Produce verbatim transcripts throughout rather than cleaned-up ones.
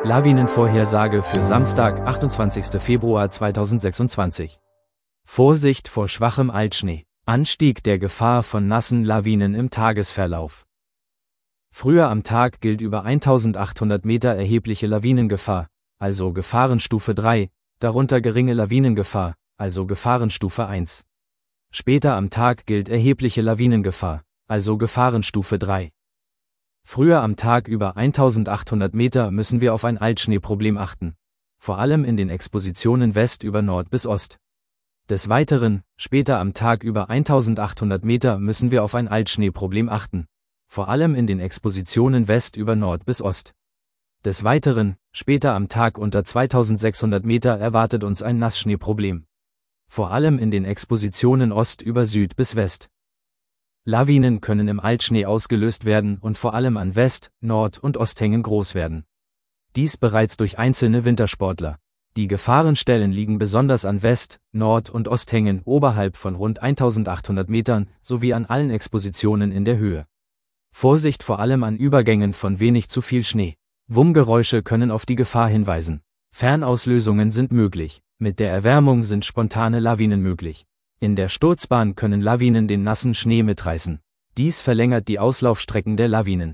Lawinenvorhersage für Samstag, achtundzwanzigsten Februar zweitausendsechsundzwanzig. Vorsicht vor schwachem Altschnee. Anstieg der Gefahr von nassen Lawinen im Tagesverlauf. Früher am Tag gilt über eintausendachthundert Meter erhebliche Lawinengefahr, also Gefahrenstufe drei, darunter geringe Lawinengefahr, also Gefahrenstufe eins. Später am Tag gilt erhebliche Lawinengefahr, also Gefahrenstufe drei. Früher am Tag über eintausendachthundert Meter müssen wir auf ein Altschneeproblem achten, vor allem in den Expositionen West über Nord bis Ost. Des Weiteren, später am Tag über eintausendachthundert Meter müssen wir auf ein Altschneeproblem achten, vor allem in den Expositionen West über Nord bis Ost. Des Weiteren, später am Tag unter zweitausendsechshundert Meter erwartet uns ein Nassschneeproblem, vor allem in den Expositionen Ost über Süd bis West. Lawinen können im Altschnee ausgelöst werden und vor allem an West-, Nord- und Osthängen groß werden. Dies bereits durch einzelne Wintersportler. Die Gefahrenstellen liegen besonders an West-, Nord- und Osthängen oberhalb von rund eintausendachthundert Metern sowie an allen Expositionen in der Höhe. Vorsicht vor allem an Übergängen von wenig zu viel Schnee. Wummgeräusche können auf die Gefahr hinweisen. Fernauslösungen sind möglich. Mit der Erwärmung sind spontane Lawinen möglich. In der Sturzbahn können Lawinen den nassen Schnee mitreißen. Dies verlängert die Auslaufstrecken der Lawinen.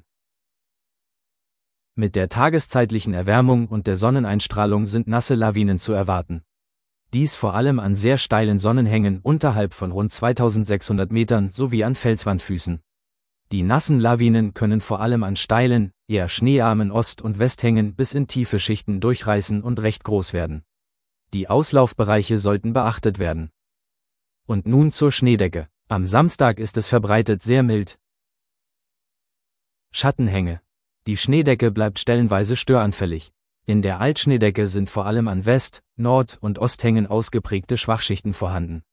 Mit der tageszeitlichen Erwärmung und der Sonneneinstrahlung sind nasse Lawinen zu erwarten. Dies vor allem an sehr steilen Sonnenhängen unterhalb von rund zweitausendsechshundert Metern sowie an Felswandfüßen. Die nassen Lawinen können vor allem an steilen, eher schneearmen Ost- und Westhängen bis in tiefe Schichten durchreißen und recht groß werden. Die Auslaufbereiche sollten beachtet werden. Und nun zur Schneedecke. Am Samstag ist es verbreitet sehr mild. Schattenhänge. Die Schneedecke bleibt stellenweise störanfällig. In der Altschneedecke sind vor allem an West-, Nord- und Osthängen ausgeprägte Schwachschichten vorhanden.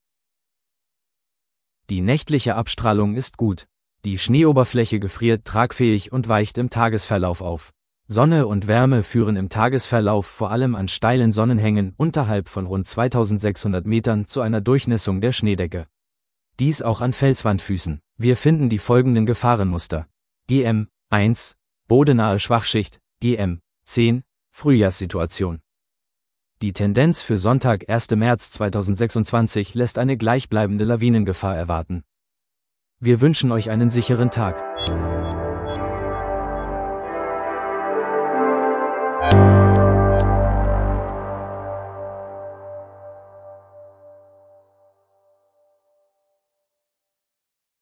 Die nächtliche Abstrahlung ist gut. Die Schneeoberfläche gefriert tragfähig und weicht im Tagesverlauf auf. Sonne und Wärme führen im Tagesverlauf vor allem an steilen Sonnenhängen unterhalb von rund zweitausendsechshundert Metern zu einer Durchnässung der Schneedecke. Dies auch an Felswandfüßen. Wir finden die folgenden Gefahrenmuster. G M eins, bodenahe Schwachschicht, G M zehn, Frühjahrssituation. Die Tendenz für Sonntag, ersten März zweitausendsechsundzwanzig lässt eine gleichbleibende Lawinengefahr erwarten. Wir wünschen euch einen sicheren Tag.